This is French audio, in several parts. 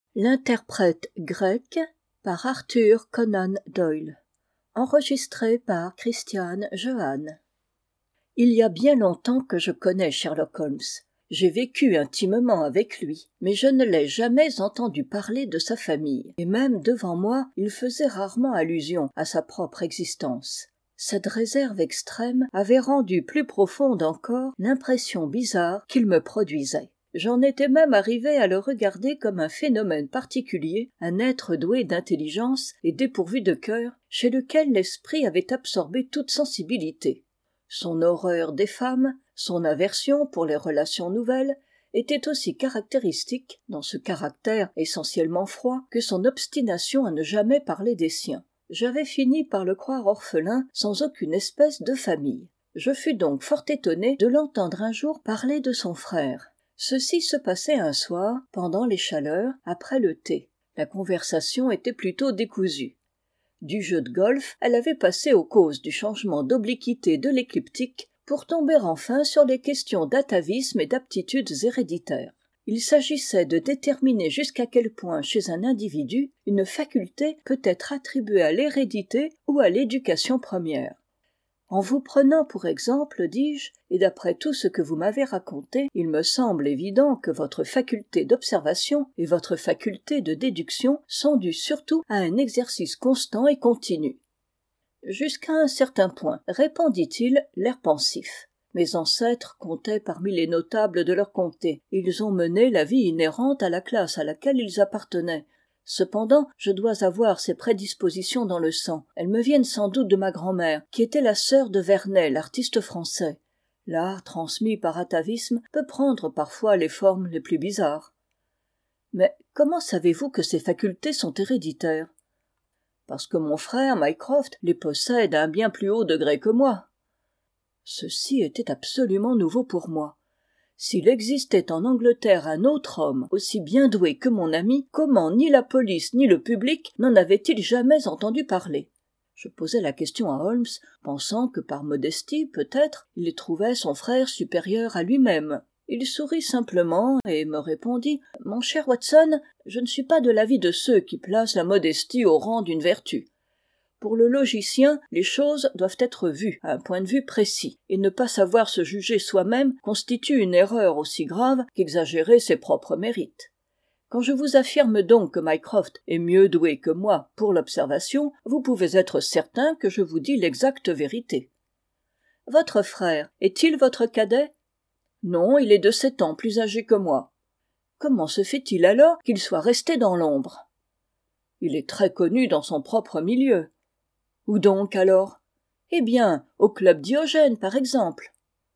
L'interprète grec par Arthur Conan Doyle. Enregistré par Christiane Jehanne. Il y a bien longtemps que je connais Sherlock Holmes. J'ai vécu intimement avec lui, mais je ne l'ai jamais entendu parler de sa famille, et même devant moi, il faisait rarement allusion à sa propre existence. Cette réserve extrême avait rendu plus profonde encore l'impression bizarre qu'il me produisait. J'en étais même arrivé à le regarder comme un phénomène particulier, un être doué d'intelligence et dépourvu de cœur, chez lequel l'esprit avait absorbé toute sensibilité. Son horreur des femmes, son aversion pour les relations nouvelles, étaient aussi caractéristiques, dans ce caractère essentiellement froid, que son obstination à ne jamais parler des siens. J'avais fini par le croire orphelin, sans aucune espèce de famille. Je fus donc fort étonné de l'entendre un jour parler de son frère. Ceci se passait un soir, pendant les chaleurs, après le thé. La conversation était plutôt décousue. Du jeu de golf, elle avait passé aux causes du changement d'obliquité de l'écliptique pour tomber enfin sur les questions d'atavisme et d'aptitudes héréditaires. Il s'agissait de déterminer jusqu'à quel point chez un individu une faculté peut être attribuée à l'hérédité ou à l'éducation première. En vous prenant pour exemple, dis-je, et d'après tout ce que vous m'avez raconté, il me semble évident que votre faculté d'observation et votre faculté de déduction sont dues surtout à un exercice constant et continu. Jusqu'à un certain point, répondit-il, l'air pensif. Mes ancêtres comptaient parmi les notables de leur comté. Ils ont mené la vie inhérente à la classe à laquelle ils appartenaient. Cependant, je dois avoir ces prédispositions dans le sang. Elles me viennent sans doute de ma grand-mère, qui était la sœur de Vernet, l'artiste français. L'art transmis par atavisme peut prendre parfois les formes les plus bizarres. Mais comment savez-vous que ces facultés sont héréditaires ? Parce que mon frère, Mycroft, les possède à un bien plus haut degré que moi. Ceci était absolument nouveau pour moi. S'il existait en Angleterre un autre homme aussi bien doué que mon ami, comment ni la police ni le public n'en avaient-ils jamais entendu parler ? Je posai la question à Holmes, pensant que par modestie, peut-être, il trouvait son frère supérieur à lui-même. Il sourit simplement et me répondit « Mon cher Watson, je ne suis pas de l'avis de ceux qui placent la modestie au rang d'une vertu. Pour le logicien, les choses doivent être vues à un point de vue précis, et ne pas savoir se juger soi-même constitue une erreur aussi grave qu'exagérer ses propres mérites. Quand je vous affirme donc que Mycroft est mieux doué que moi pour l'observation, vous pouvez être certain que je vous dis l'exacte vérité. Votre frère, est-il votre cadet ? Non, il est de 7 ans plus âgé que moi. Comment se fait-il alors qu'il soit resté dans l'ombre ? Il est très connu dans son propre milieu. Où donc, alors ? Eh bien, au club Diogène, par exemple.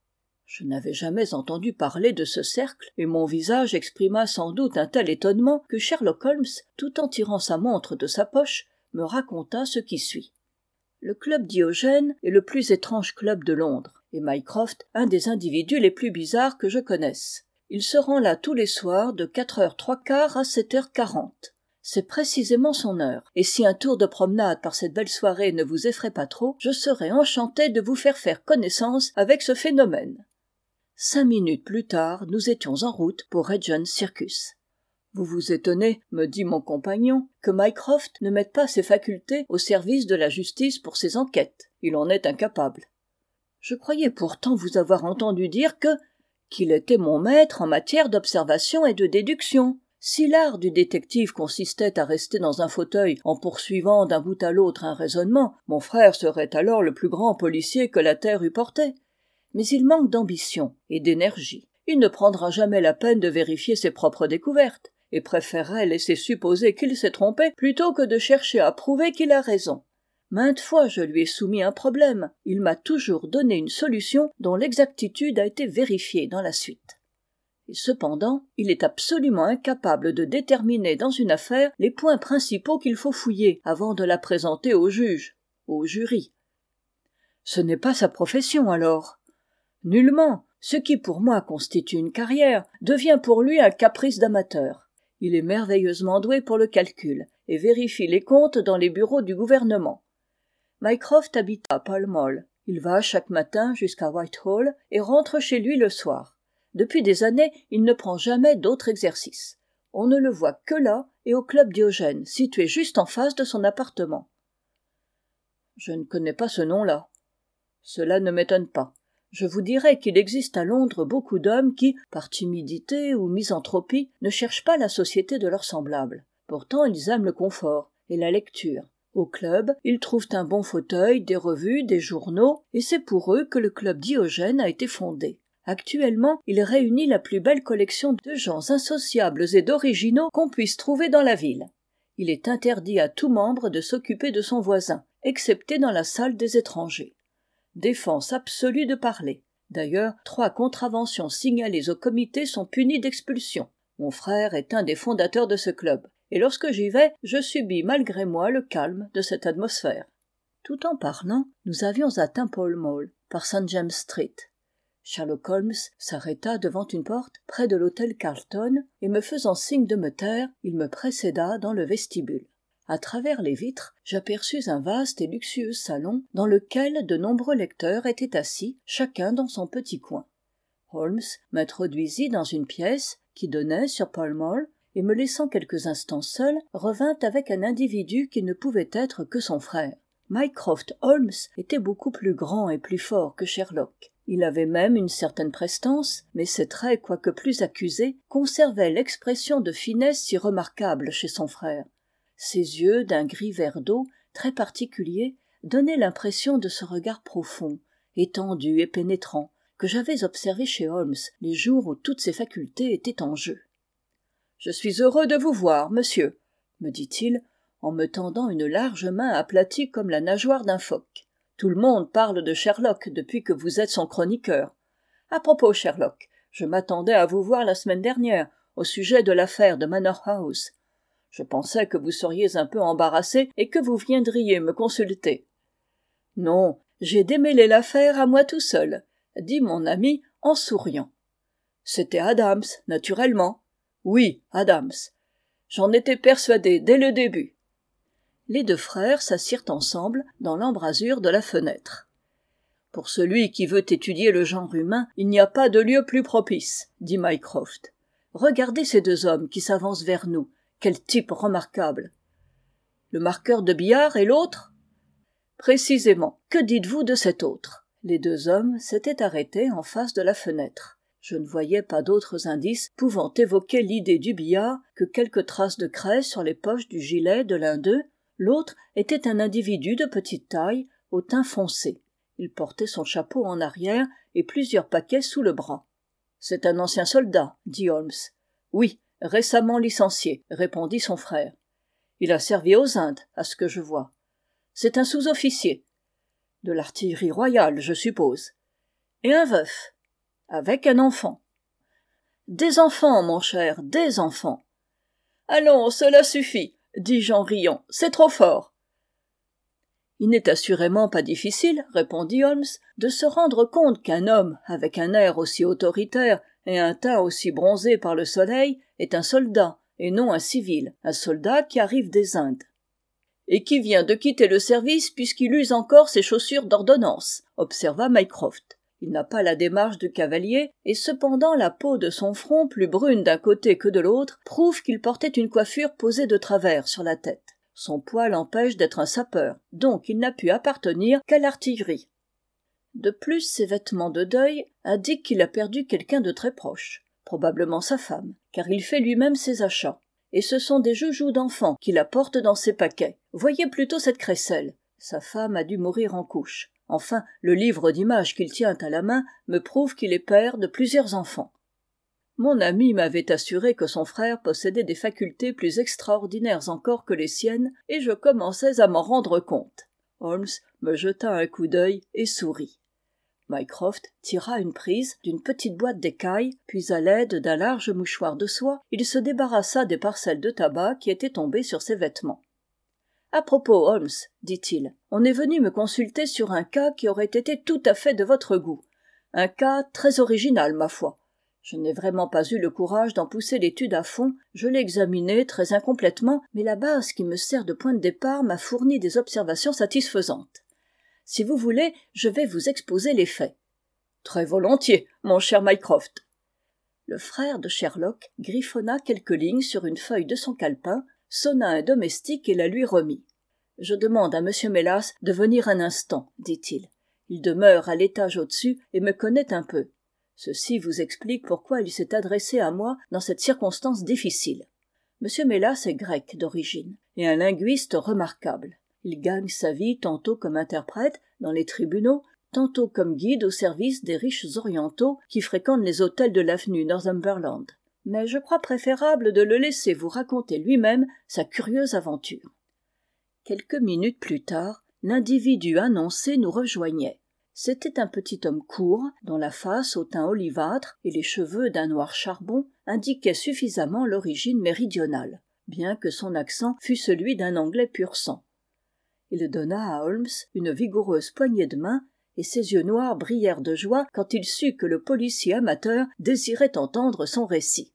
Je n'avais jamais entendu parler de ce cercle, et mon visage exprima sans doute un tel étonnement que Sherlock Holmes, tout en tirant sa montre de sa poche, me raconta ce qui suit. Le club Diogène est le plus étrange club de Londres, et Mycroft un des individus les plus bizarres que je connaisse. Il se rend là tous les soirs de 4h15 à 7h40. C'est précisément son heure, et si un tour de promenade par cette belle soirée ne vous effraie pas trop, je serai enchanté de vous faire connaissance avec ce phénomène. 5 minutes plus tard, nous étions en route pour Regent Circus. Vous vous étonnez, me dit mon compagnon, que Mycroft ne mette pas ses facultés au service de la justice pour ses enquêtes. Il en est incapable. Je croyais pourtant vous avoir entendu dire qu'il était mon maître en matière d'observation et de déduction. Si l'art du détective consistait à rester dans un fauteuil en poursuivant d'un bout à l'autre un raisonnement, mon frère serait alors le plus grand policier que la terre eût porté. Mais il manque d'ambition et d'énergie. Il ne prendra jamais la peine de vérifier ses propres découvertes et préférerait laisser supposer qu'il s'est trompé plutôt que de chercher à prouver qu'il a raison. Maintes fois je lui ai soumis un problème. Il m'a toujours donné une solution dont l'exactitude a été vérifiée dans la suite. Et cependant, il est absolument incapable de déterminer dans une affaire les points principaux qu'il faut fouiller avant de la présenter au juge, au jury. Ce n'est pas sa profession alors. Nullement. Ce qui pour moi constitue une carrière devient pour lui un caprice d'amateur. Il est merveilleusement doué pour le calcul et vérifie les comptes dans les bureaux du gouvernement. Mycroft habite à Pall Mall. Il va chaque matin jusqu'à Whitehall et rentre chez lui le soir. Depuis des années, il ne prend jamais d'autre exercice. On ne le voit que là et au club Diogène, situé juste en face de son appartement. Je ne connais pas ce nom-là. Cela ne m'étonne pas. Je vous dirais qu'il existe à Londres beaucoup d'hommes qui, par timidité ou misanthropie, ne cherchent pas la société de leurs semblables. Pourtant, ils aiment le confort et la lecture. Au club, ils trouvent un bon fauteuil, des revues, des journaux, et c'est pour eux que le club Diogène a été fondé. Actuellement, il réunit la plus belle collection de gens insociables et d'originaux qu'on puisse trouver dans la ville. Il est interdit à tout membre de s'occuper de son voisin, excepté dans la salle des étrangers. Défense absolue de parler. D'ailleurs, 3 contraventions signalées au comité sont punies d'expulsion. Mon frère est un des fondateurs de ce club, et lorsque j'y vais, je subis malgré moi le calme de cette atmosphère. Tout en parlant, nous avions atteint Pall Mall, par St. James Street. Sherlock Holmes s'arrêta devant une porte près de l'hôtel Carlton, et me faisant signe de me taire, il me précéda dans le vestibule. À travers les vitres, j'aperçus un vaste et luxueux salon dans lequel de nombreux lecteurs étaient assis, chacun dans son petit coin. Holmes m'introduisit dans une pièce qui donnait sur Pall Mall et me laissant quelques instants seul, revint avec un individu qui ne pouvait être que son frère. Mycroft Holmes était beaucoup plus grand et plus fort que Sherlock. Il avait même une certaine prestance, mais ses traits, quoique plus accusés, conservaient l'expression de finesse si remarquable chez son frère. Ses yeux, d'un gris vert d'eau, très particulier, donnaient l'impression de ce regard profond, étendu et pénétrant, que j'avais observé chez Holmes les jours où toutes ses facultés étaient en jeu. « Je suis heureux de vous voir, monsieur, » me dit-il, en me tendant une large main aplatie comme la nageoire d'un phoque. « Tout le monde parle de Sherlock depuis que vous êtes son chroniqueur. À propos, Sherlock, je m'attendais à vous voir la semaine dernière, au sujet de l'affaire de Manor House. Je pensais que vous seriez un peu embarrassé et que vous viendriez me consulter. »« Non, j'ai démêlé l'affaire à moi tout seul, » dit mon ami en souriant. « C'était Adams, naturellement. »« Oui, Adams. J'en étais persuadé dès le début. » Les 2 frères s'assirent ensemble dans l'embrasure de la fenêtre. « Pour celui qui veut étudier le genre humain, il n'y a pas de lieu plus propice, » dit Mycroft. « Regardez ces 2 hommes qui s'avancent vers nous. Quel type remarquable. Le marqueur de billard et l'autre ? Précisément. Que dites-vous de cet autre ? » Les 2 hommes s'étaient arrêtés en face de la fenêtre. Je ne voyais pas d'autres indices pouvant évoquer l'idée du billard que quelques traces de craie sur les poches du gilet de l'un d'eux. L'autre était un individu de petite taille, au teint foncé. Il portait son chapeau en arrière et plusieurs paquets sous le bras. « C'est un ancien soldat, » dit Holmes. « Oui, récemment licencié, » répondit son frère. « Il a servi aux Indes, à ce que je vois. C'est un sous-officier. De l'artillerie royale, je suppose. Et un veuf. Avec un enfant. »« Des enfants, mon cher, des enfants. »« Allons, cela suffit, » dis-je en riant. « C'est trop fort. » Il n'est assurément pas difficile, répondit Holmes, de se rendre compte qu'un homme avec un air aussi autoritaire et un teint aussi bronzé par le soleil est un soldat, et non un civil, un soldat qui arrive des Indes. « Et qui vient de quitter le service puisqu'il use encore ses chaussures d'ordonnance, » observa Mycroft. Il n'a pas la démarche du cavalier, et cependant la peau de son front, plus brune d'un côté que de l'autre, prouve qu'il portait une coiffure posée de travers sur la tête. Son poids l'empêche d'être un sapeur, donc il n'a pu appartenir qu'à l'artillerie. De plus, ses vêtements de deuil indiquent qu'il a perdu quelqu'un de très proche, probablement sa femme, car il fait lui-même ses achats. Et ce sont des joujoux d'enfants qu'il apporte dans ses paquets. Voyez plutôt cette crécelle. Sa femme a dû mourir en couches. Enfin, le livre d'images qu'il tient à la main me prouve qu'il est père de plusieurs enfants. Mon ami m'avait assuré que son frère possédait des facultés plus extraordinaires encore que les siennes, et je commençais à m'en rendre compte. Holmes me jeta un coup d'œil et sourit. Mycroft tira une prise d'une petite boîte d'écaille, puis à l'aide d'un large mouchoir de soie, il se débarrassa des parcelles de tabac qui étaient tombées sur ses vêtements. « À propos, Holmes, dit-il, on est venu me consulter sur un cas qui aurait été tout à fait de votre goût. Un cas très original, ma foi. Je n'ai vraiment pas eu le courage d'en pousser l'étude à fond, je l'ai examiné très incomplètement, mais la base qui me sert de point de départ m'a fourni des observations satisfaisantes. Si vous voulez, je vais vous exposer les faits. »« Très volontiers, mon cher Mycroft. » Le frère de Sherlock griffonna quelques lignes sur une feuille de son calepin, sonna un domestique et la lui remit. « Je demande à M. Mélas de venir un instant, dit-il. Il demeure à l'étage au-dessus et me connaît un peu. Ceci vous explique pourquoi il s'est adressé à moi dans cette circonstance difficile. M. Mélas est grec d'origine et un linguiste remarquable. Il gagne sa vie tantôt comme interprète dans les tribunaux, tantôt comme guide au service des riches orientaux qui fréquentent les hôtels de l'avenue Northumberland. Mais je crois préférable de le laisser vous raconter lui-même sa curieuse aventure. » Quelques minutes plus tard, l'individu annoncé nous rejoignait. C'était un petit homme court, dont la face au teint olivâtre et les cheveux d'un noir charbon indiquaient suffisamment l'origine méridionale, bien que son accent fût celui d'un Anglais pur sang. Il donna à Holmes une vigoureuse poignée de main, et ses yeux noirs brillèrent de joie quand il sut que le policier amateur désirait entendre son récit.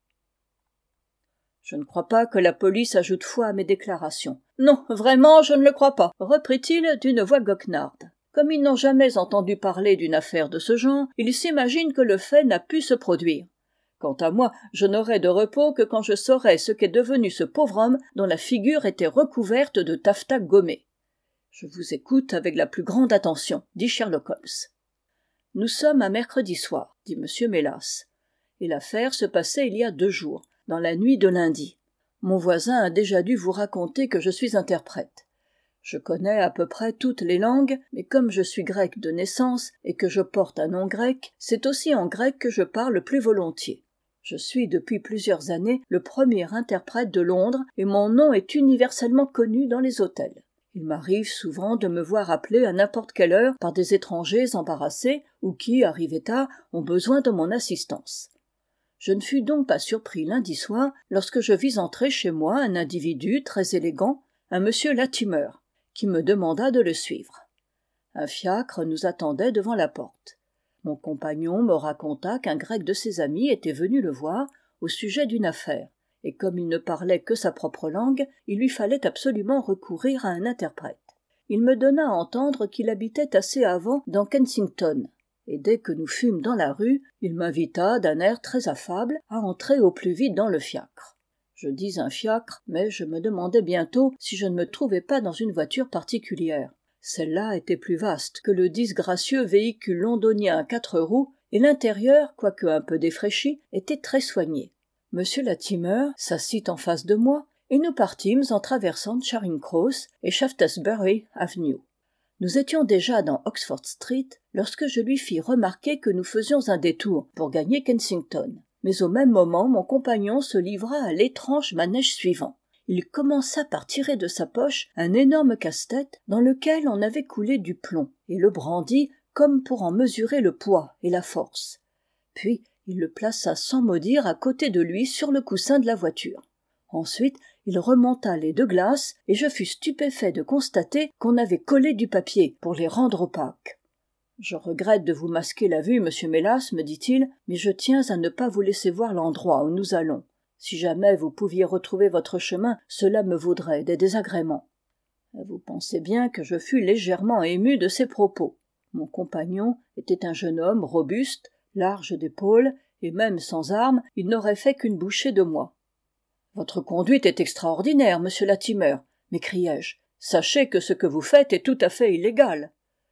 « Je ne crois pas que la police ajoute foi à mes déclarations. Non, vraiment, je ne le crois pas, reprit-il d'une voix goguenarde. Comme ils n'ont jamais entendu parler d'une affaire de ce genre, ils s'imaginent que le fait n'a pu se produire. Quant à moi, je n'aurai de repos que quand je saurai ce qu'est devenu ce pauvre homme dont la figure était recouverte de taffetas gommé. »« Je vous écoute avec la plus grande attention, » dit Sherlock Holmes. « Nous sommes un mercredi soir, » dit M. Mélas, « et l'affaire se passait il y a 2 jours, dans la nuit de lundi. Mon voisin a déjà dû vous raconter que je suis interprète. Je connais à peu près toutes les langues, mais comme je suis grec de naissance et que je porte un nom grec, c'est aussi en grec que je parle plus volontiers. Je suis depuis plusieurs années le premier interprète de Londres et mon nom est universellement connu dans les hôtels. Il m'arrive souvent de me voir appeler à n'importe quelle heure par des étrangers embarrassés ou qui, arrivés tard, ont besoin de mon assistance. Je ne fus donc pas surpris lundi soir lorsque je vis entrer chez moi un individu très élégant, un monsieur Latimer, qui me demanda de le suivre. Un fiacre nous attendait devant la porte. Mon compagnon me raconta qu'un grec de ses amis était venu le voir au sujet d'une affaire, et comme il ne parlait que sa propre langue, il lui fallait absolument recourir à un interprète. Il me donna à entendre qu'il habitait assez avant dans Kensington, et dès que nous fûmes dans la rue, il m'invita d'un air très affable à entrer au plus vite dans le fiacre. Je dis un fiacre, mais je me demandais bientôt si je ne me trouvais pas dans une voiture particulière. Celle-là était plus vaste que le disgracieux véhicule londonien à 4 roues, et l'intérieur, quoique un peu défraîchi, était très soigné. M. Latimer s'assit en face de moi, et nous partîmes en traversant Charing Cross et Shaftesbury Avenue. Nous étions déjà dans Oxford Street lorsque je lui fis remarquer que nous faisions un détour pour gagner Kensington. Mais au même moment, mon compagnon se livra à l'étrange manège suivant. Il commença par tirer de sa poche un énorme casse-tête dans lequel on avait coulé du plomb, et le brandit comme pour en mesurer le poids et la force. Puis il le plaça sans mot dire à côté de lui sur le coussin de la voiture. Ensuite, il remonta les 2 glaces et je fus stupéfait de constater qu'on avait collé du papier pour les rendre opaques. « Je regrette de vous masquer la vue, monsieur Mélas, me dit-il, mais je tiens à ne pas vous laisser voir l'endroit où nous allons. Si jamais vous pouviez retrouver votre chemin, cela me vaudrait des désagréments. » Vous pensez bien que je fus légèrement ému de ces propos. Mon compagnon était un jeune homme robuste, large d'épaules, et même sans armes, il n'aurait fait qu'une bouchée de moi. « Votre conduite est extraordinaire, monsieur Latimer, m'écriai-je. Sachez que ce que vous faites est tout à fait illégal. »«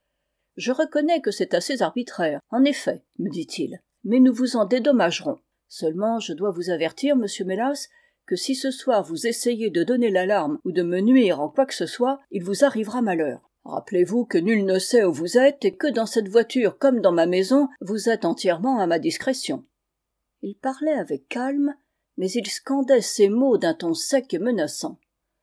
Je reconnais que c'est assez arbitraire, en effet, me dit-il, mais nous vous en dédommagerons. Seulement, je dois vous avertir, monsieur Mélas, que si ce soir vous essayez de donner l'alarme ou de me nuire en quoi que ce soit, il vous arrivera malheur. Rappelez-vous que nul ne sait où vous êtes et que dans cette voiture comme dans ma maison, vous êtes entièrement à ma discrétion. » Il parlait avec calme, mais il scandait ces mots d'un ton sec et menaçant.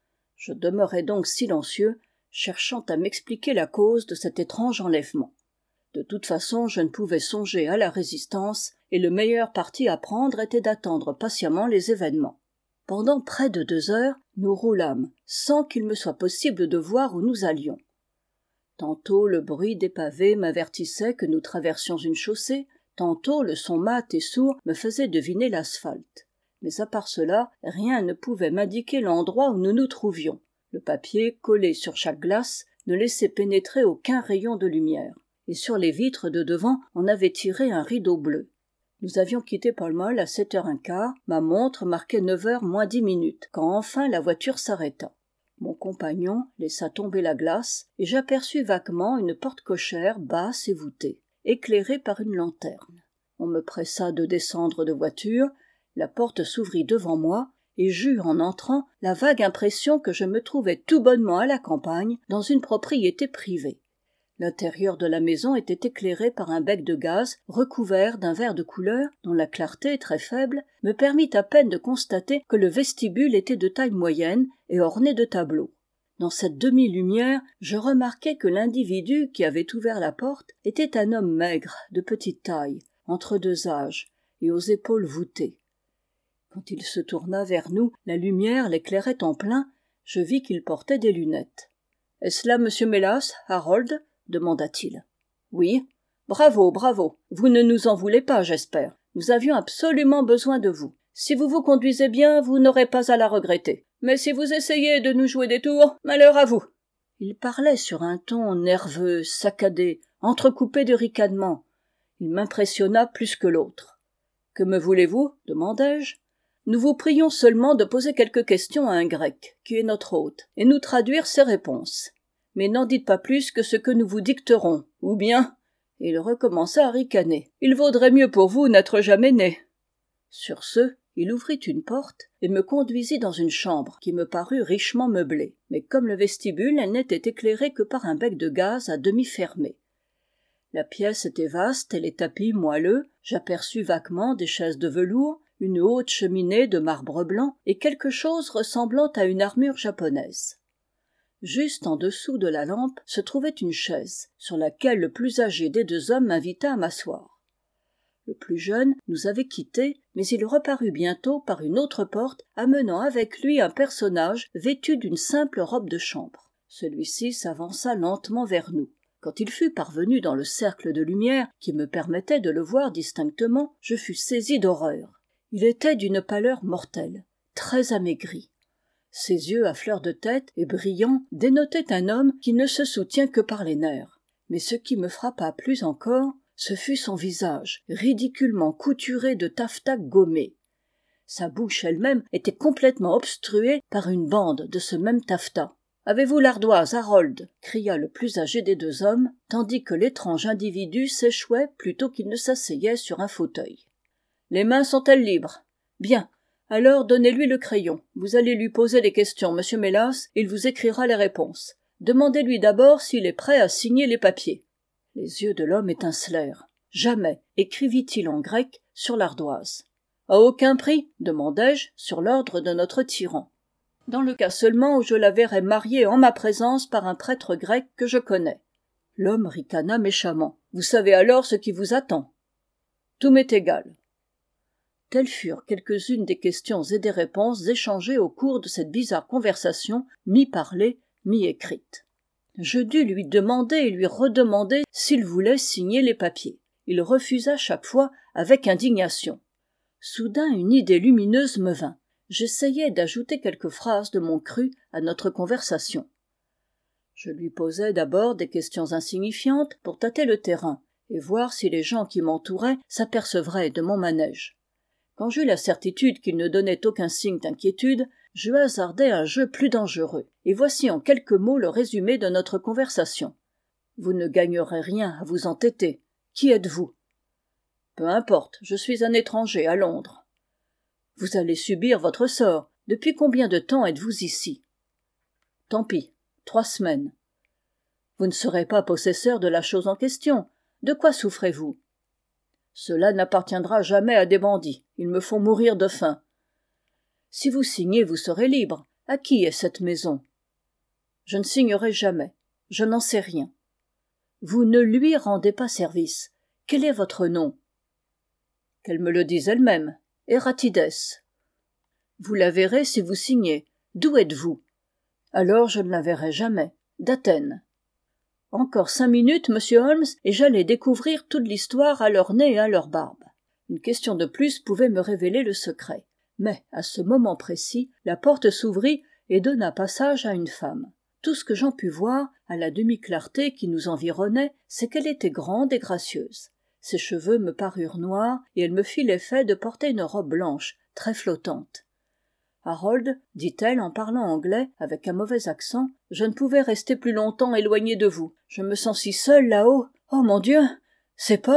Je demeurai donc silencieux, cherchant à m'expliquer la cause de cet étrange enlèvement. De toute façon, je ne pouvais songer à la résistance, et le meilleur parti à prendre était d'attendre patiemment les événements. Pendant près de 2 heures, nous roulâmes, sans qu'il me soit possible de voir où nous allions. Tantôt le bruit des pavés m'avertissait que nous traversions une chaussée, tantôt le son mat et sourd me faisait deviner l'asphalte. Mais à part cela, rien ne pouvait m'indiquer l'endroit où nous nous trouvions. Le papier, collé sur chaque glace, ne laissait pénétrer aucun rayon de lumière, et sur les vitres de devant on avait tiré un rideau bleu. Nous avions quitté Pall Mall à 7h15, ma montre marquait 9h moins 10 minutes, quand enfin la voiture s'arrêta. Mon compagnon laissa tomber la glace, et j'aperçus vaguement une porte cochère basse et voûtée, éclairée par une lanterne. On me pressa de descendre de voiture, la porte s'ouvrit devant moi, et j'eus en entrant la vague impression que je me trouvais tout bonnement à la campagne, dans une propriété privée. L'intérieur de la maison était éclairé par un bec de gaz recouvert d'un verre de couleur dont la clarté, très faible, me permit à peine de constater que le vestibule était de taille moyenne et orné de tableaux. Dans cette demi-lumière, je remarquai que l'individu qui avait ouvert la porte était un homme maigre, de petite taille, entre deux âges, et aux épaules voûtées. Quand il se tourna vers nous, la lumière l'éclairait en plein, je vis qu'il portait des lunettes. « Est-ce là monsieur Mélas, Harold ?» demanda-t-il. « Oui. Bravo, bravo. Vous ne nous en voulez pas, j'espère. Nous avions absolument besoin de vous. Si vous vous conduisez bien, vous n'aurez pas à la regretter. Mais si vous essayez de nous jouer des tours, malheur à vous. » Il parlait sur un ton nerveux, saccadé, entrecoupé de ricanements. Il m'impressionna plus que l'autre. « Que me voulez-vous » demandai-je. « Nous vous prions seulement de poser quelques questions à un grec, qui est notre hôte, et nous traduire ses réponses. Mais n'en dites pas plus que ce que nous vous dicterons, ou bien... » Et il recommença à ricaner. « Il vaudrait mieux pour vous n'être jamais né. » Sur ce, il ouvrit une porte et me conduisit dans une chambre qui me parut richement meublée. Mais comme le vestibule, elle n'était éclairée que par un bec de gaz à demi fermé. La pièce était vaste et les tapis moelleux, j'aperçus vaguement des chaises de velours, une haute cheminée de marbre blanc et quelque chose ressemblant à une armure japonaise. Juste en dessous de la lampe se trouvait une chaise, sur laquelle le plus âgé des deux hommes m'invita à m'asseoir. Le plus jeune nous avait quittés, mais il reparut bientôt par une autre porte, amenant avec lui un personnage vêtu d'une simple robe de chambre. Celui-ci s'avança lentement vers nous. Quand il fut parvenu dans le cercle de lumière qui me permettait de le voir distinctement, je fus saisi d'horreur. Il était d'une pâleur mortelle, très amaigri. Ses yeux à fleur de tête et brillants dénotaient un homme qui ne se soutient que par les nerfs. Mais ce qui me frappa plus encore, ce fut son visage, ridiculement couturé de taffetas gommé. Sa bouche elle-même était complètement obstruée par une bande de ce même taffetas. « Avez-vous l'ardoise, Harold » cria le plus âgé des deux hommes, tandis que l'étrange individu s'échouait plutôt qu'il ne s'asseyait sur un fauteuil. « Les mains sont-elles libres ? Bien. Alors donnez-lui le crayon. Vous allez lui poser des questions, monsieur Mélas, et il vous écrira les réponses. Demandez-lui d'abord s'il est prêt à signer les papiers. » Les yeux de l'homme étincelèrent. Jamais, écrivit-il en grec sur l'ardoise. « À aucun prix » demandai-je, sur l'ordre de notre tyran. « Dans le cas seulement où je la verrai mariée en ma présence par un prêtre grec que je connais. » L'homme ricana méchamment. « Vous savez alors ce qui vous attend. »« Tout m'est égal. » Telles furent quelques-unes des questions et des réponses échangées au cours de cette bizarre conversation, mi-parlée, mi-écrite. Je dus lui demander et lui redemander s'il voulait signer les papiers. Il refusa chaque fois avec indignation. Soudain une idée lumineuse me vint. J'essayai d'ajouter quelques phrases de mon cru à notre conversation. Je lui posai d'abord des questions insignifiantes pour tâter le terrain et voir si les gens qui m'entouraient s'apercevraient de mon manège. Quand j'eus la certitude qu'il ne donnait aucun signe d'inquiétude, je hasardai un jeu plus dangereux, et voici en quelques mots le résumé de notre conversation. Vous ne gagnerez rien à vous entêter. Qui êtes-vous ? Peu importe, je suis un étranger à Londres. Vous allez subir votre sort. Depuis combien de temps êtes-vous ici ? Tant pis, 3 semaines. Vous ne serez pas possesseur de la chose en question. De quoi souffrez-vous ? Cela n'appartiendra jamais à des bandits. Ils me font mourir de faim. Si vous signez, vous serez libre. À qui est cette maison ? Je ne signerai jamais. Je n'en sais rien. Vous ne lui rendez pas service. Quel est votre nom ? Qu'elle me le dise elle-même. Hératides. Vous la verrez si vous signez. D'où êtes-vous ? Alors je ne la verrai jamais. D'Athènes. Encore 5 minutes, monsieur Holmes, et j'allais découvrir toute l'histoire à leur nez et à leur barbe. Une question de plus pouvait me révéler le secret. Mais, à ce moment précis, la porte s'ouvrit et donna passage à une femme. Tout ce que j'en pus voir, à la demi-clarté qui nous environnait, c'est qu'elle était grande et gracieuse. Ses cheveux me parurent noirs, et elle me fit l'effet de porter une robe blanche, très flottante. « Harold, dit-elle en parlant anglais, avec un mauvais accent, je ne pouvais rester plus longtemps éloignée de vous. Je me sens si seule là-haut. Oh mon Dieu, c'est Paul ?»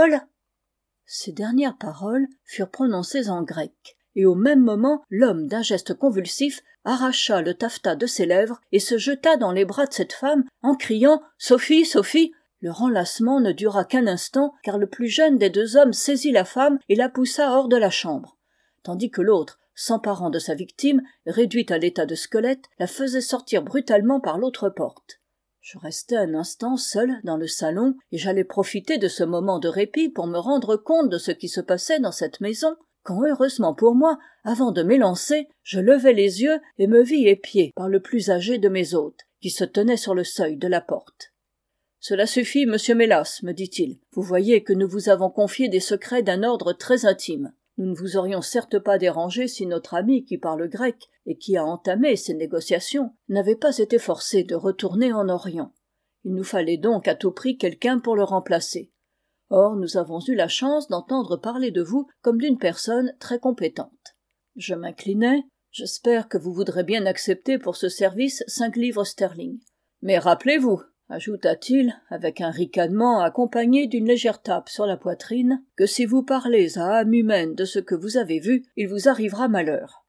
Ces dernières paroles furent prononcées en grec, et au même moment l'homme d'un geste convulsif arracha le taffetas de ses lèvres et se jeta dans les bras de cette femme en criant « Sophie, Sophie !» Le renlacement ne dura qu'un instant, car le plus jeune des deux hommes saisit la femme et la poussa hors de la chambre, tandis que l'autre, s'emparant de sa victime, réduite à l'état de squelette, la faisait sortir brutalement par l'autre porte. Je restai un instant seul dans le salon, et j'allais profiter de ce moment de répit pour me rendre compte de ce qui se passait dans cette maison, quand heureusement pour moi, avant de m'élancer, je levai les yeux et me vis épié par le plus âgé de mes hôtes, qui se tenait sur le seuil de la porte. « Cela suffit, monsieur Mélas, me dit-il. Vous voyez que nous vous avons confié des secrets d'un ordre très intime. Nous ne vous aurions certes pas dérangé si notre ami qui parle grec et qui a entamé ces négociations n'avait pas été forcé de retourner en Orient. Il nous fallait donc à tout prix quelqu'un pour le remplacer. Or, nous avons eu la chance d'entendre parler de vous comme d'une personne très compétente. » Je m'inclinai. « J'espère que vous voudrez bien accepter pour ce service 5 livres sterling. Mais rappelez-vous, ajouta-t-il, avec un ricanement accompagné d'une légère tape sur la poitrine, que si vous parlez à âme humaine de ce que vous avez vu, il vous arrivera malheur.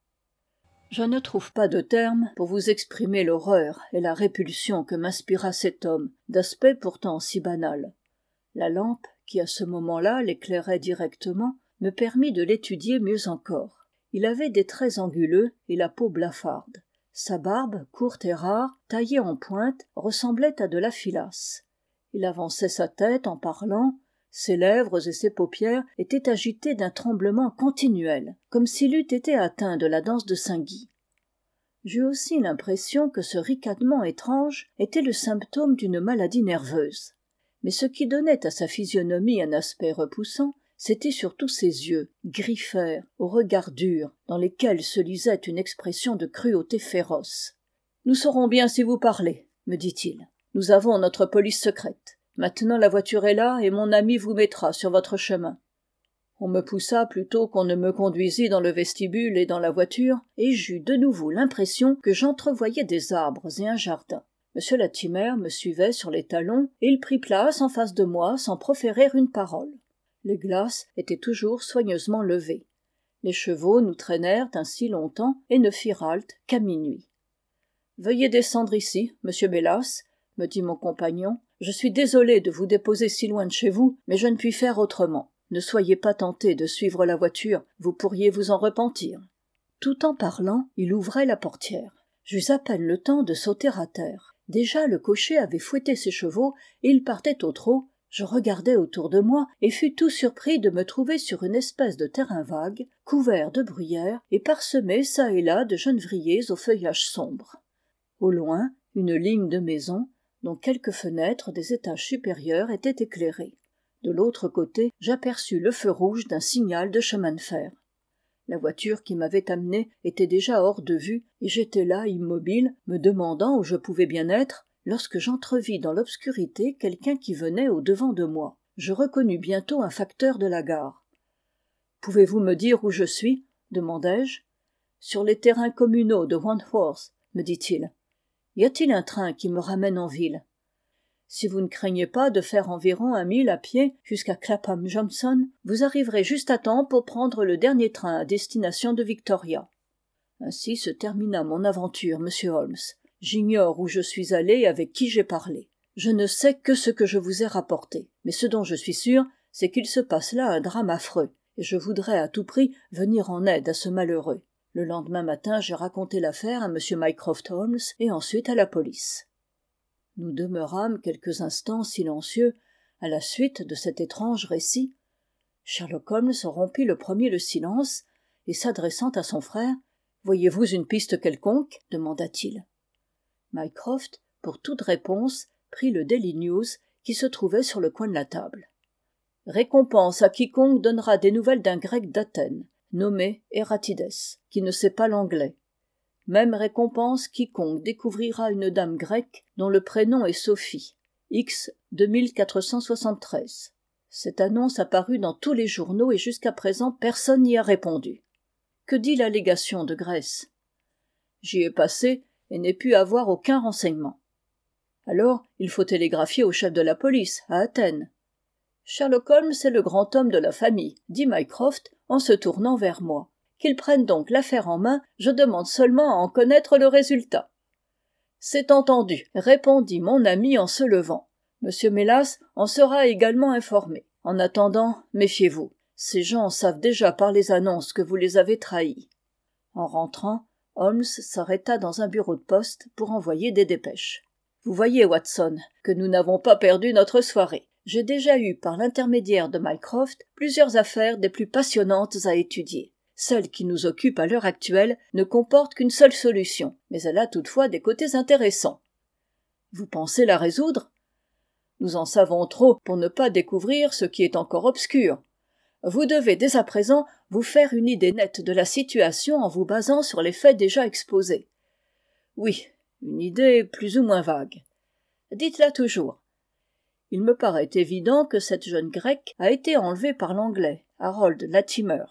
Je ne trouve pas de termes pour vous exprimer l'horreur et la répulsion que m'inspira cet homme, d'aspect pourtant si banal. La lampe, qui à ce moment-là l'éclairait directement, me permit de l'étudier mieux encore. Il avait des traits anguleux et la peau blafarde. Sa barbe, courte et rare, taillée en pointe, ressemblait à de la filasse. Il avançait sa tête en parlant, ses lèvres et ses paupières étaient agitées d'un tremblement continuel, comme s'il eût été atteint de la danse de Saint-Guy. J'eus aussi l'impression que ce ricanement étrange était le symptôme d'une maladie nerveuse. Mais ce qui donnait à sa physionomie un aspect repoussant, c'étaient surtout ses yeux, gris-fer, au regard dur, dans lesquels se lisait une expression de cruauté féroce. « Nous saurons bien si vous parlez, » me dit-il. « Nous avons notre police secrète. Maintenant la voiture est là et mon ami vous mettra sur votre chemin. » On me poussa plutôt qu'on ne me conduisit dans le vestibule et dans la voiture, et j'eus de nouveau l'impression que j'entrevoyais des arbres et un jardin. M. Latimer me suivait sur les talons, et il prit place en face de moi sans proférer une parole. Les glaces étaient toujours soigneusement levées. Les chevaux nous traînèrent ainsi longtemps et ne firent halte qu'à minuit. « Veuillez descendre ici, monsieur Mélas, » me dit mon compagnon. « Je suis désolé de vous déposer si loin de chez vous, mais je ne puis faire autrement. Ne soyez pas tenté de suivre la voiture, vous pourriez vous en repentir. » Tout en parlant, il ouvrait la portière. J'eus à peine le temps de sauter à terre. Déjà le cocher avait fouetté ses chevaux et il partait au trot. Je regardai autour de moi et fus tout surpris de me trouver sur une espèce de terrain vague, couvert de bruyères et parsemé çà et là de genevriers au feuillage sombre. Au loin, une ligne de maisons, dont quelques fenêtres des étages supérieurs étaient éclairées. De l'autre côté, j'aperçus le feu rouge d'un signal de chemin de fer. La voiture qui m'avait amené était déjà hors de vue, et j'étais là immobile, me demandant où je pouvais bien être, lorsque j'entrevis dans l'obscurité quelqu'un qui venait au-devant de moi. Je reconnus bientôt un facteur de la gare. « Pouvez-vous me dire où je suis ?» demandai-je. « Sur les terrains communaux de Wandsworth, » me dit-il. « Y a-t-il un train qui me ramène en ville ?»« Si vous ne craignez pas de faire environ 1 mille à pied jusqu'à Clapham Junction, vous arriverez juste à temps pour prendre le dernier train à destination de Victoria. » Ainsi se termina mon aventure, monsieur Holmes. J'ignore où je suis allé et avec qui j'ai parlé. Je ne sais que ce que je vous ai rapporté. Mais ce dont je suis sûr, c'est qu'il se passe là un drame affreux, et je voudrais à tout prix venir en aide à ce malheureux. Le lendemain matin, j'ai raconté l'affaire à monsieur Mycroft Holmes et ensuite à la police. Nous demeurâmes quelques instants silencieux à la suite de cet étrange récit. Sherlock Holmes rompit le premier le silence et s'adressant à son frère « Voyez-vous une piste quelconque ?» demanda-t-il. Mycroft, pour toute réponse, prit le Daily News qui se trouvait sur le coin de la table. « Récompense à quiconque donnera des nouvelles d'un grec d'Athènes, nommé Hératides, qui ne sait pas l'anglais. Même récompense quiconque découvrira une dame grecque dont le prénom est Sophie, X 2473. Cette annonce apparut dans tous les journaux et jusqu'à présent personne n'y a répondu. Que dit la légation de Grèce ? J'y ai passé et n'ai pu avoir aucun renseignement. Alors, il faut télégraphier au chef de la police, à Athènes. Sherlock Holmes est le grand homme de la famille, dit Mycroft en se tournant vers moi. Qu'il prenne donc l'affaire en main, je demande seulement à en connaître le résultat. C'est entendu, répondit mon ami en se levant. Monsieur Mélas en sera également informé. En attendant, méfiez-vous. Ces gens savent déjà par les annonces que vous les avez trahis. En rentrant, Holmes s'arrêta dans un bureau de poste pour envoyer des dépêches. Vous voyez, Watson, que nous n'avons pas perdu notre soirée. J'ai déjà eu, par l'intermédiaire de Mycroft, plusieurs affaires des plus passionnantes à étudier. Celle qui nous occupe à l'heure actuelle ne comporte qu'une seule solution, mais elle a toutefois des côtés intéressants. Vous pensez la résoudre ? Nous en savons trop pour ne pas découvrir ce qui est encore obscur. Vous devez dès à présent vous faire une idée nette de la situation en vous basant sur les faits déjà exposés. Oui, une idée plus ou moins vague. Dites-la toujours. Il me paraît évident que cette jeune grecque a été enlevée par l'anglais, Harold Latimer.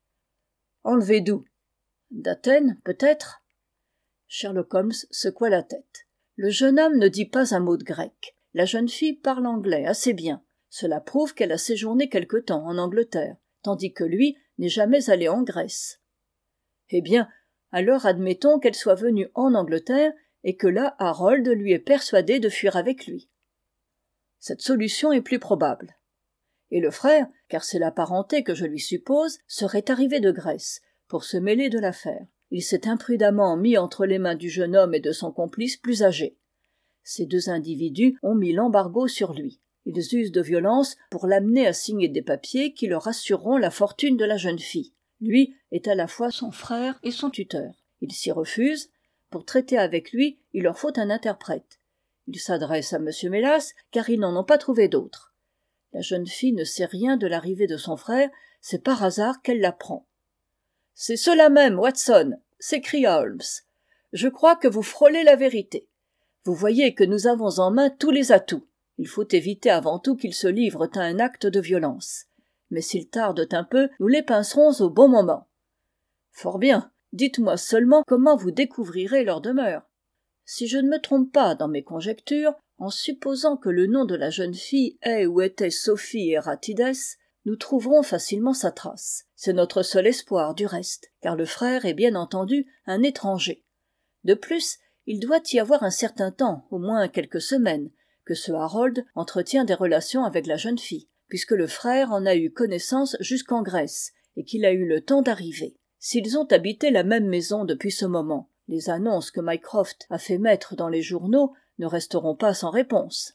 Enlevée d'où ? D'Athènes, peut-être ? Sherlock Holmes secoua la tête. Le jeune homme ne dit pas un mot de grec. La jeune fille parle anglais assez bien. Cela prouve qu'elle a séjourné quelque temps en Angleterre, tandis que lui n'est jamais allé en Grèce. Eh bien, alors admettons qu'elle soit venue en Angleterre et que là Harold lui ait persuadé de fuir avec lui. Cette solution est plus probable. Et le frère, car c'est la parenté que je lui suppose, serait arrivé de Grèce pour se mêler de l'affaire. Il s'est imprudemment mis entre les mains du jeune homme et de son complice plus âgé. Ces deux individus ont mis l'embargo sur lui. Ils usent de violence pour l'amener à signer des papiers qui leur assureront la fortune de la jeune fille. Lui est à la fois son frère et son tuteur. Il s'y refuse. Pour traiter avec lui, il leur faut un interprète. Ils s'adressent à M. Mélas, car ils n'en ont pas trouvé d'autre. La jeune fille ne sait rien de l'arrivée de son frère, c'est par hasard qu'elle l'apprend. « C'est cela même, Watson !» s'écria Holmes. « Je crois que vous frôlez la vérité. Vous voyez que nous avons en main tous les atouts. Il faut éviter avant tout qu'ils se livrent à un acte de violence. Mais s'ils tardent un peu, nous les pincerons au bon moment. Fort bien. Dites-moi seulement comment vous découvrirez leur demeure. Si je ne me trompe pas dans mes conjectures, en supposant que le nom de la jeune fille est ou était Sophie Eratides, nous trouverons facilement sa trace. C'est notre seul espoir, du reste, car le frère est bien entendu un étranger. De plus, il doit y avoir un certain temps, au moins quelques semaines, que ce Harold entretient des relations avec la jeune fille, puisque le frère en a eu connaissance jusqu'en Grèce, et qu'il a eu le temps d'arriver. S'ils ont habité la même maison depuis ce moment, les annonces que Mycroft a fait mettre dans les journaux ne resteront pas sans réponse.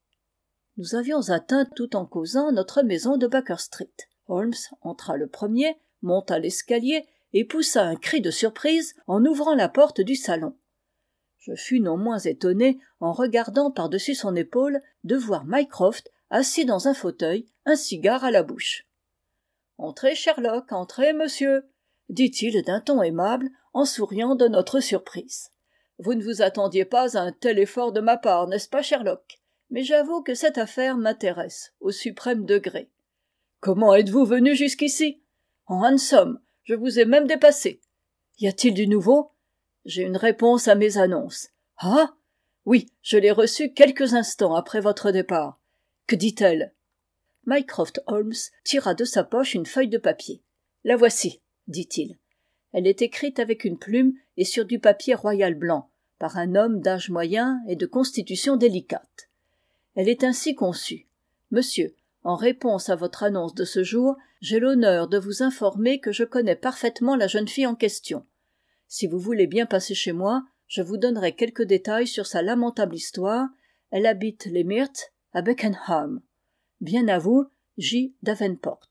Nous avions atteint tout en causant notre maison de Baker Street. Holmes entra le premier, monta l'escalier et poussa un cri de surprise en ouvrant la porte du salon. Je fus non moins étonné, en regardant par-dessus son épaule, de voir Mycroft assis dans un fauteuil, un cigare à la bouche. « Entrez, Sherlock, entrez, monsieur !» dit-il d'un ton aimable, en souriant de notre surprise. « Vous ne vous attendiez pas à un tel effort de ma part, n'est-ce pas, Sherlock ? Mais j'avoue que cette affaire m'intéresse au suprême degré. Comment êtes-vous venu jusqu'ici ? En hansom, je vous ai même dépassé. Y a-t-il du nouveau ? J'ai une réponse à mes annonces. Ah ? Oui, je l'ai reçue quelques instants après votre départ. Que dit-elle ? Mycroft Holmes tira de sa poche une feuille de papier. La voici, dit-il. Elle est écrite avec une plume et sur du papier royal blanc, par un homme d'âge moyen et de constitution délicate. Elle est ainsi conçue. Monsieur, en réponse à votre annonce de ce jour, j'ai l'honneur de vous informer que je connais parfaitement la jeune fille en question. Si vous voulez bien passer chez moi, je vous donnerai quelques détails sur sa lamentable histoire. Elle habite les Myrtes, à Beckenham. Bien à vous, J. Davenport.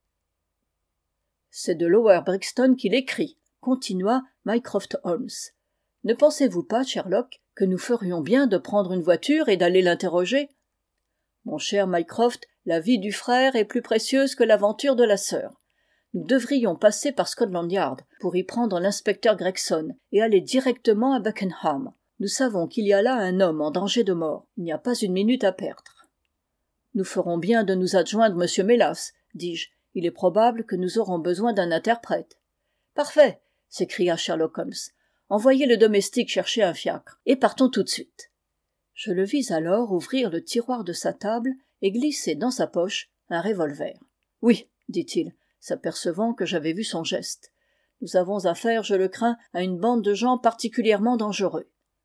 C'est de Lower Brixton qu'il écrit, continua Mycroft Holmes. Ne pensez-vous pas, Sherlock, que nous ferions bien de prendre une voiture et d'aller l'interroger ? Mon cher Mycroft, la vie du frère est plus précieuse que l'aventure de la sœur. Nous devrions passer par Scotland Yard pour y prendre l'inspecteur Gregson et aller directement à Beckenham. Nous savons qu'il y a là un homme en danger de mort. Il n'y a pas une minute à perdre. Nous ferons bien de nous adjoindre M. Mélas, dis-je. Il est probable que nous aurons besoin d'un interprète. Parfait, s'écria Sherlock Holmes. Envoyez le domestique chercher un fiacre, et partons tout de suite. Je le vis alors ouvrir le tiroir de sa table et glisser dans sa poche un revolver. Oui, dit-il, s'apercevant que j'avais vu son geste. Nous avons affaire, je le crains, à une bande de gens particulièrement dangereux.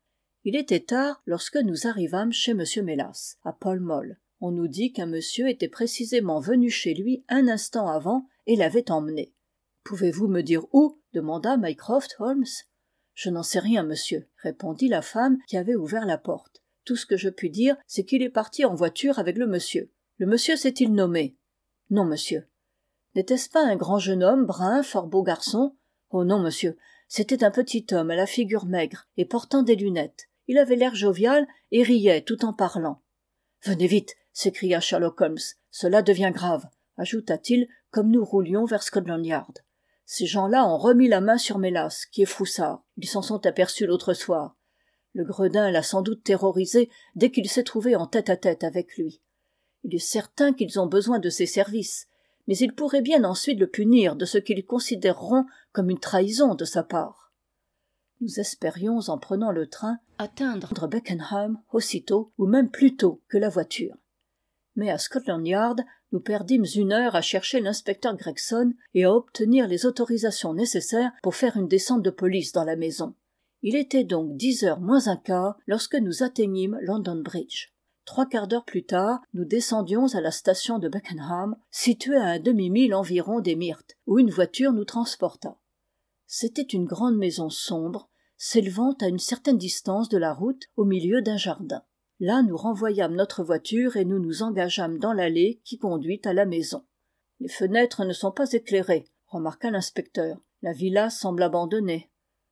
Il était tard lorsque nous arrivâmes chez M. Mélas, à Pall Mall. On nous dit qu'un monsieur était précisément venu chez lui un instant avant et l'avait emmené. « Pouvez-vous me dire où ?» demanda Mycroft Holmes. « Je n'en sais rien, monsieur, » répondit la femme qui avait ouvert la porte. « Tout ce que je puis dire, c'est qu'il est parti en voiture avec le monsieur. Le monsieur s'est-il nommé ?»« Non, monsieur. »« N'était-ce pas un grand jeune homme, brun, fort beau garçon ?»« Oh non, monsieur. C'était un petit homme à la figure maigre et portant des lunettes. Il avait l'air jovial et riait tout en parlant. »« Venez vite !» s'écria Sherlock Holmes. « Cela devient grave, » ajouta-t-il comme nous roulions vers Scotland Yard. « Ces gens-là ont remis la main sur Mélas, qui est froussard. Ils s'en sont aperçus l'autre soir. Le gredin l'a sans doute terrorisé dès qu'il s'est trouvé en tête-à-tête avec lui. Il est certain qu'ils ont besoin de ses services, mais ils pourraient bien ensuite le punir de ce qu'ils considéreront comme une trahison de sa part. » Nous espérions, en prenant le train, atteindre Beckenham aussitôt, ou même plus tôt que la voiture. Mais à Scotland Yard, nous perdîmes 1 heure à chercher l'inspecteur Gregson et à obtenir les autorisations nécessaires pour faire une descente de police dans la maison. Il était donc 10h moins un quart lorsque nous atteignîmes London Bridge. 3/4 d'heure plus tard, nous descendions à la station de Beckenham, située à un demi-mille environ des Myrtes, où une voiture nous transporta. C'était une grande maison sombre, s'élevant à une certaine distance de la route au milieu d'un jardin. Là, nous renvoyâmes notre voiture et nous nous engageâmes dans l'allée qui conduit à la maison. « Les fenêtres ne sont pas éclairées, » remarqua l'inspecteur. « La villa semble abandonnée. »«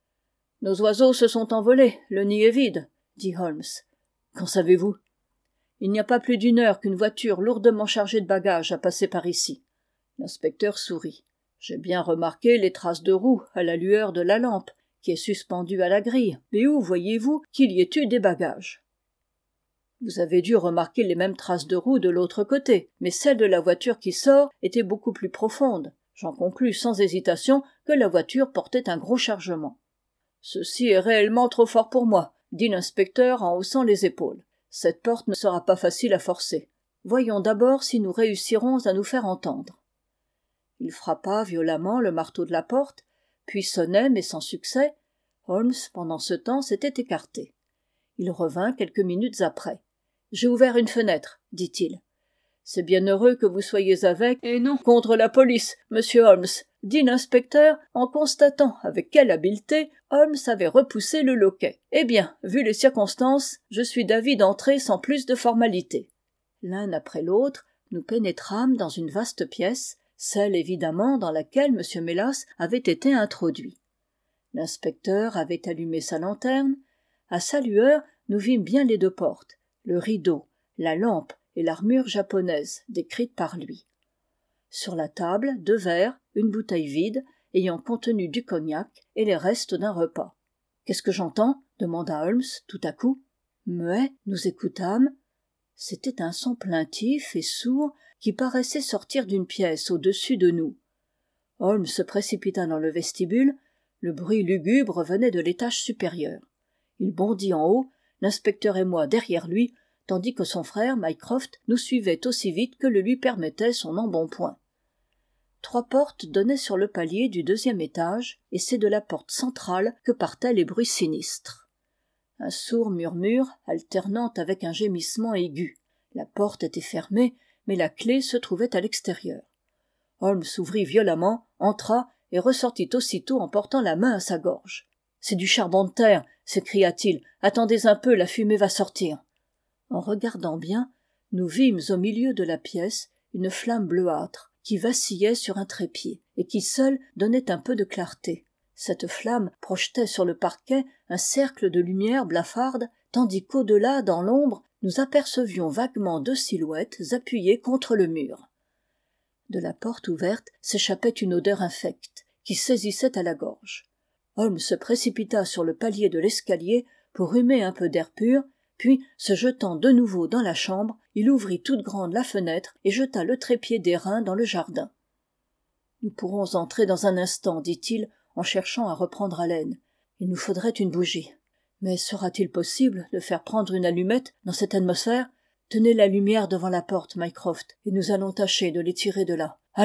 Nos oiseaux se sont envolés, le nid est vide, » dit Holmes. « Qu'en savez-vous ?»« Il n'y a pas plus d'1 heure qu'une voiture lourdement chargée de bagages a passé par ici. » L'inspecteur sourit. « J'ai bien remarqué les traces de roues à la lueur de la lampe, qui est suspendue à la grille. Mais où voyez-vous qu'il y ait eu des bagages ? Vous avez dû remarquer les mêmes traces de roues de l'autre côté, mais celle de la voiture qui sort était beaucoup plus profonde. J'en conclus sans hésitation que la voiture portait un gros chargement. « Ceci est réellement trop fort pour moi, » dit l'inspecteur en haussant les épaules. « Cette porte ne sera pas facile à forcer. Voyons d'abord si nous réussirons à nous faire entendre. » Il frappa violemment le marteau de la porte, puis sonnait, mais sans succès. Holmes, pendant ce temps, s'était écarté. Il revint quelques minutes après. « J'ai ouvert une fenêtre, » dit-il. « C'est bien heureux que vous soyez avec, et non contre la police, monsieur Holmes, » dit l'inspecteur, en constatant avec quelle habileté Holmes avait repoussé le loquet. « Eh bien, vu les circonstances, je suis d'avis d'entrer sans plus de formalité. » L'un après l'autre, nous pénétrâmes dans une vaste pièce, celle évidemment dans laquelle M. Mélas avait été introduit. L'inspecteur avait allumé sa lanterne. À sa lueur, nous vîmes bien les 2 portes, le rideau, la lampe et l'armure japonaise décrite par lui. Sur la table, 2 verres, une bouteille vide, ayant contenu du cognac et les restes d'un repas. « Qu'est-ce que j'entends » demanda Holmes tout à coup. Muets, nous écoutâmes. C'était un son plaintif et sourd qui paraissait sortir d'une pièce au-dessus de nous. Holmes se précipita dans le vestibule. Le bruit lugubre venait de l'étage supérieur. Il bondit en haut, l'inspecteur et moi derrière lui, tandis que son frère, Mycroft, nous suivait aussi vite que le lui permettait son embonpoint. 3 portes donnaient sur le palier du 2e étage, et c'est de la porte centrale que partaient les bruits sinistres. Un sourd murmure, alternant avec un gémissement aigu. La porte était fermée, mais la clé se trouvait à l'extérieur. Holmes s'ouvrit violemment, entra et ressortit aussitôt en portant la main à sa gorge. « C'est du charbon de terre !» s'écria-t-il. « Attendez un peu, la fumée va sortir. » En regardant bien, nous vîmes au milieu de la pièce une flamme bleuâtre qui vacillait sur un trépied et qui seule donnait un peu de clarté. Cette flamme projetait sur le parquet un cercle de lumière blafarde, tandis qu'au-delà, dans l'ombre, nous apercevions vaguement 2 silhouettes appuyées contre le mur. De la porte ouverte s'échappait une odeur infecte qui saisissait à la gorge. Holmes se précipita sur le palier de l'escalier pour humer un peu d'air pur, puis, se jetant de nouveau dans la chambre, il ouvrit toute grande la fenêtre et jeta le trépied d'airain dans le jardin. « Nous pourrons entrer dans un instant, dit-il, en cherchant à reprendre haleine. Il nous faudrait une bougie. Mais sera-t-il possible de faire prendre une allumette dans cette atmosphère ? Tenez la lumière devant la porte, Mycroft, et nous allons tâcher de les tirer de là. Allons !»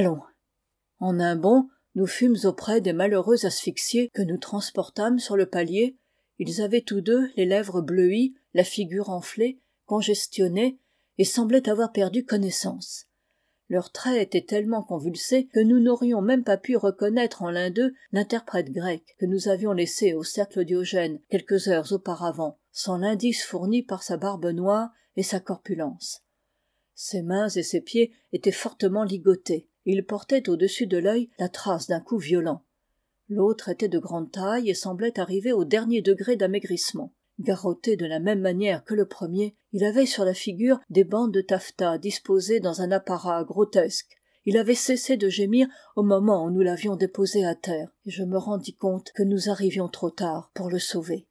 En un bond, nous fûmes auprès des malheureux asphyxiés que nous transportâmes sur le palier. Ils avaient tous deux les lèvres bleuies, la figure enflée, congestionnée, et semblaient avoir perdu connaissance. Leurs traits étaient tellement convulsés que nous n'aurions même pas pu reconnaître en l'un d'eux l'interprète grec que nous avions laissé au cercle Diogène quelques heures auparavant, sans l'indice fourni par sa barbe noire et sa corpulence. Ses mains et ses pieds étaient fortement ligotés, et il portait au-dessus de l'œil la trace d'un coup violent. L'autre était de grande taille et semblait arriver au dernier degré d'amaigrissement. Garrotté de la même manière que le premier, il avait sur la figure des bandes de taffetas disposées dans un apparat grotesque. Il avait cessé de gémir au moment où nous l'avions déposé à terre, et je me rendis compte que nous arrivions trop tard pour le sauver.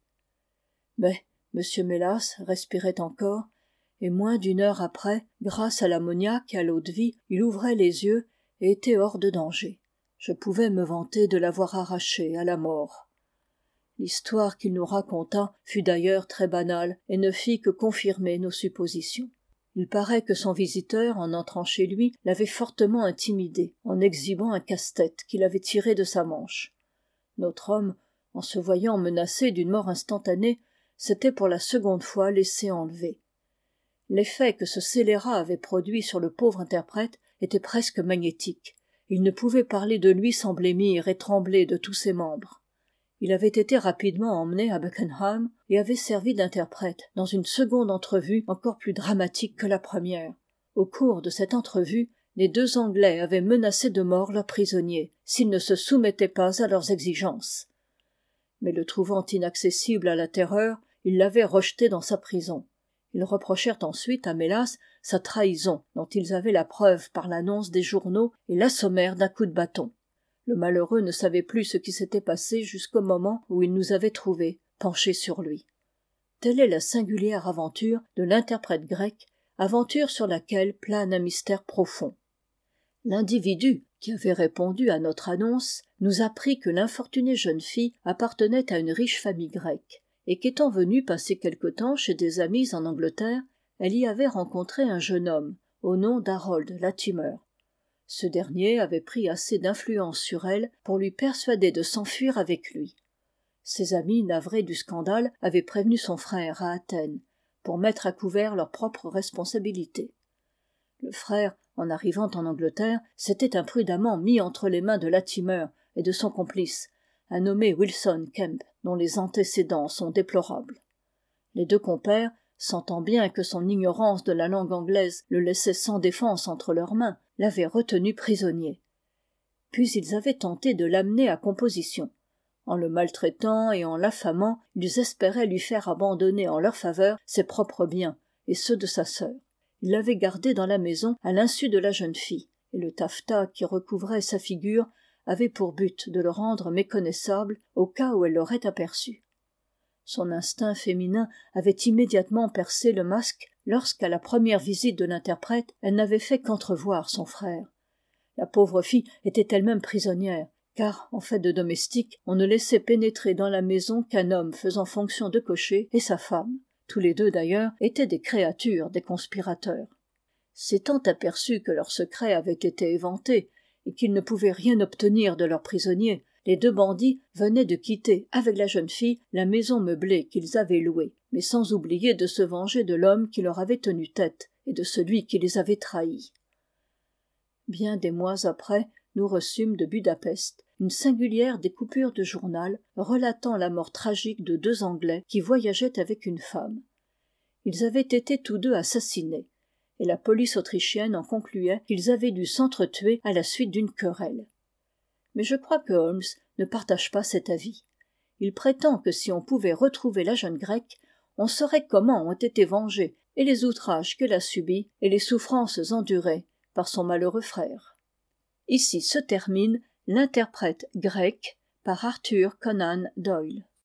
Mais M. Mélas respirait encore, et moins d'une heure après, grâce à l'ammoniaque et à l'eau-de-vie, il ouvrait les yeux et était hors de danger. Je pouvais me vanter de l'avoir arraché à la mort. L'histoire qu'il nous raconta fut d'ailleurs très banale et ne fit que confirmer nos suppositions. Il paraît que son visiteur, en entrant chez lui, l'avait fortement intimidé, en exhibant un casse-tête qu'il avait tiré de sa manche. Notre homme, en se voyant menacé d'une mort instantanée, s'était pour la seconde fois laissé enlever. L'effet que ce scélérat avait produit sur le pauvre interprète était presque magnétique. Il ne pouvait parler de lui sans blêmir et trembler de tous ses membres. Il avait été rapidement emmené à Beckenham et avait servi d'interprète dans une seconde entrevue encore plus dramatique que la première. Au cours de cette entrevue, les deux Anglais avaient menacé de mort leurs prisonniers s'ils ne se soumettaient pas à leurs exigences. Mais le trouvant inaccessible à la terreur, ils l'avaient rejeté dans sa prison. Ils reprochèrent ensuite à Mélas sa trahison dont ils avaient la preuve par l'annonce des journaux et l'assommèrent d'un coup de bâton. Le malheureux ne savait plus ce qui s'était passé jusqu'au moment où il nous avait trouvés, penchés sur lui. Telle est la singulière aventure de l'interprète grec, aventure sur laquelle plane un mystère profond. L'individu qui avait répondu à notre annonce nous apprit que l'infortunée jeune fille appartenait à une riche famille grecque, et qu'étant venue passer quelque temps chez des amis en Angleterre, elle y avait rencontré un jeune homme, au nom d'Harold Latimer. Ce dernier avait pris assez d'influence sur elle pour lui persuader de s'enfuir avec lui. Ses amis, navrés du scandale, avaient prévenu son frère à Athènes, pour mettre à couvert leur propre responsabilité. Le frère, en arrivant en Angleterre, s'était imprudemment mis entre les mains de Latimer et de son complice, un nommé Wilson Kemp, dont les antécédents sont déplorables. Les deux compères, sentant bien que son ignorance de la langue anglaise le laissait sans défense entre leurs mains, l'avaient retenu prisonnier. Puis ils avaient tenté de l'amener à composition. En le maltraitant et en l'affamant, ils espéraient lui faire abandonner en leur faveur ses propres biens et ceux de sa sœur. Ils l'avaient gardé dans la maison à l'insu de la jeune fille, et le taffetas qui recouvrait sa figure avait pour but de le rendre méconnaissable au cas où elle l'aurait aperçu. Son instinct féminin avait immédiatement percé le masque lorsqu'à la première visite de l'interprète, elle n'avait fait qu'entrevoir son frère. La pauvre fille était elle-même prisonnière, car, en fait de domestique, on ne laissait pénétrer dans la maison qu'un homme faisant fonction de cocher et sa femme. Tous les deux, d'ailleurs, étaient des créatures des conspirateurs. S'étant aperçus que leur secret avait été éventé et qu'ils ne pouvaient rien obtenir de leurs prisonniers, les deux bandits venaient de quitter avec la jeune fille la maison meublée qu'ils avaient louée, mais sans oublier de se venger de l'homme qui leur avait tenu tête et de celui qui les avait trahis. Bien des mois après, nous reçûmes de Budapest une singulière découpure de journal relatant la mort tragique de deux Anglais qui voyageaient avec une femme. Ils avaient été tous deux assassinés, et la police autrichienne en concluait qu'ils avaient dû s'entretuer à la suite d'une querelle. Mais je crois que Holmes ne partage pas cet avis. Il prétend que si on pouvait retrouver la jeune grecque, on saurait comment ont été vengés et les outrages qu'elle a subis et les souffrances endurées par son malheureux frère. Ici se termine l'interprète grec par Arthur Conan Doyle.